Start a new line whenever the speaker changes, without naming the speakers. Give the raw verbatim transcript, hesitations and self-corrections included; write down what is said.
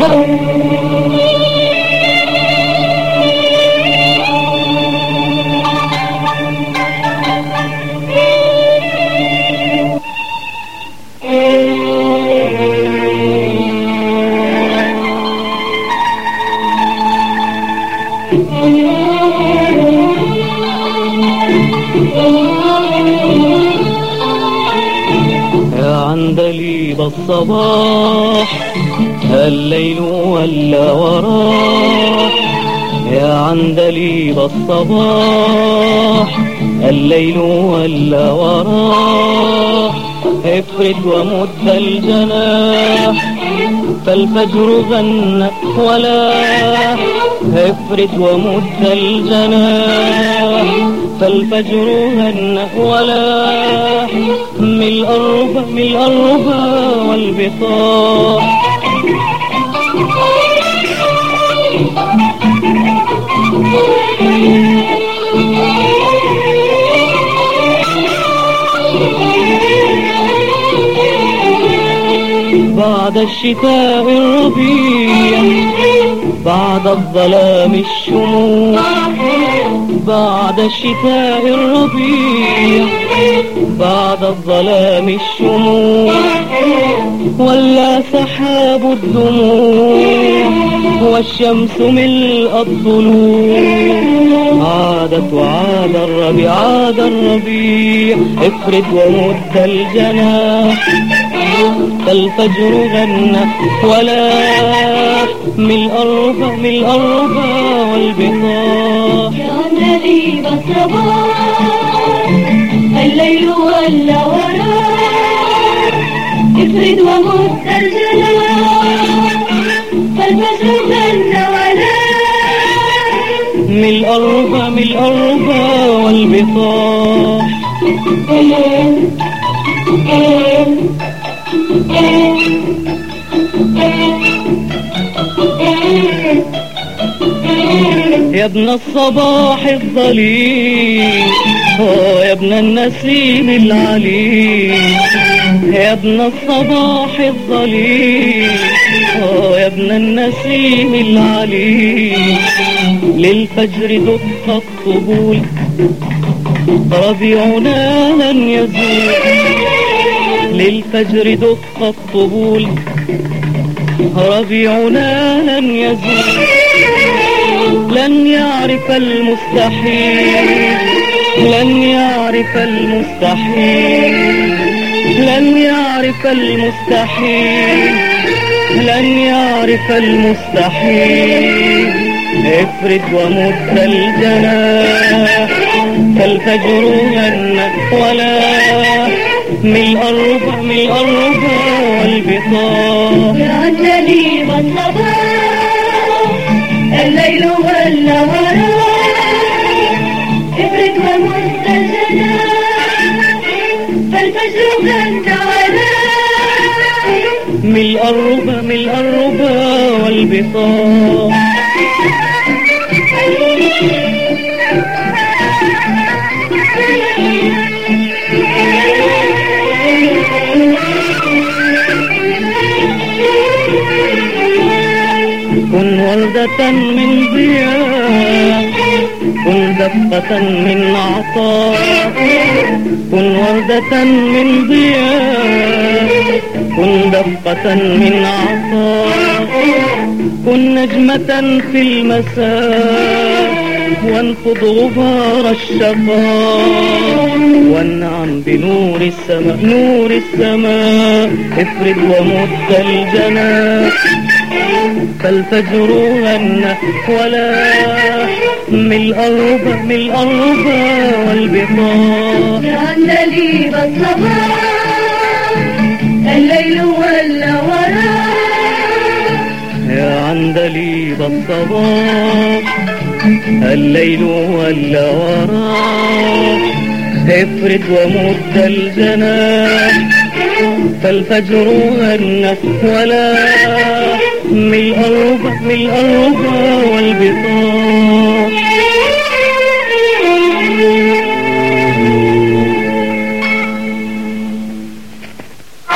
يا عندليب الصباح الليل ولا وراه، يا عندليب الصباح الليل ولا وراه، افرد ومد الجناح فالفجر غنى ولا، افرد ومد الجناح فالفجر غنى ولا، ملء الربا ملء الربا والبطاح. بعد الشتاء الربيع، بعد الظلام الشموع، بعد الشتاء الربيع، بعد الظلام الشموع، ولا سحاب الدموع والشمس ملء الضلوع، عادت وعاد الربيع عاد الربيع، افرد ومد الجناح فالفجر غنى ولا، ملء الربا ملء الربا والبطاح.
يا عندليب الصباح الليل ولا وراه، افرد ومد الجناح فالفجر غنى ولا،
ملء الربا ملء الربا والبطاح. يا ابن الصباح الظليل، يا ابن النسيم العليل، يا ابن الصباح الظليل، يا ابن النسيم العليل، للفجر دق الطبول ربيعنا لن يزول، للفجر دق الطبول ربيعنا لن يزول، لن يعرف المستحيل، لن يعرف المستحيل، لن يعرف المستحيل، لن يعرف المستحيل، افرد ومد الجناح فالفجر غنى ولا، ملء الربا ملء الربا والبطاح.
يا عندليب الصباح الليل ولا وراه، افرد ومد الجناح فالفجر غنى ولا،
ملء الربا ملء الربا والبطاح. كن وردة من ضياء، كن دفة من عطاء، كن وردة من ضياء، كن دفة من عطاء، كن نجمة في المساء، وانفض غبار الشقاء، وانعم بنور السماء نور السماء، افرد ومد الجناح فالفجر غنى ولا، ملء الربا ملء الربا والبطاح.
يا عندليب الصباح الليل ولا وراه،
يا عندليب الصباح الليل ولا وراه، افرد ومد الجناح فالفجر غنى ولا، ملء الربا ملء الربا والبطاح.